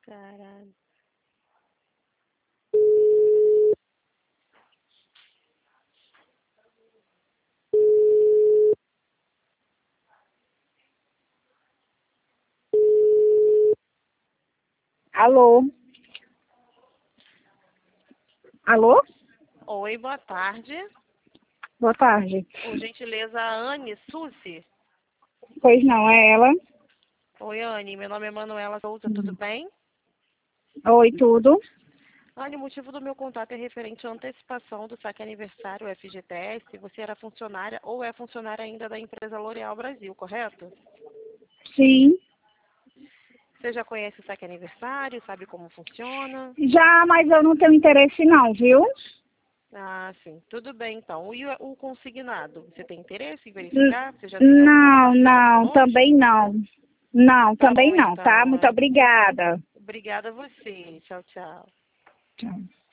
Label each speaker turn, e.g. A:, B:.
A: Caralho.
B: Alô? Alô?
A: Oi, boa tarde.
B: Boa tarde.
A: Por gentileza, a Anne Susi.
B: Pois não, é ela?
A: Oi, Anne. Meu nome é Manuela Souza, tudo bem?
B: Oi, tudo?
A: Anne, o motivo do meu contato é referente à antecipação do saque aniversário FGTS. Você era funcionária ou é funcionária ainda da empresa L'Oréal Brasil, correto?
B: Sim.
A: Você já conhece o saque aniversário, sabe como funciona?
B: Já, mas eu não tenho interesse não, viu?
A: Ah, sim. Tudo bem, então. E o consignado? Você tem interesse em
B: N-
A: verificar? Você já tem alguma
B: Não,
A: parceira
B: não,
A: conosco?
B: também não. Não,
A: Tá
B: também
A: bom,
B: não, tá?
A: então,
B: Muito
A: Anne.
B: obrigada.
A: Obrigada a você. Tchau, tchau.
B: Tchau.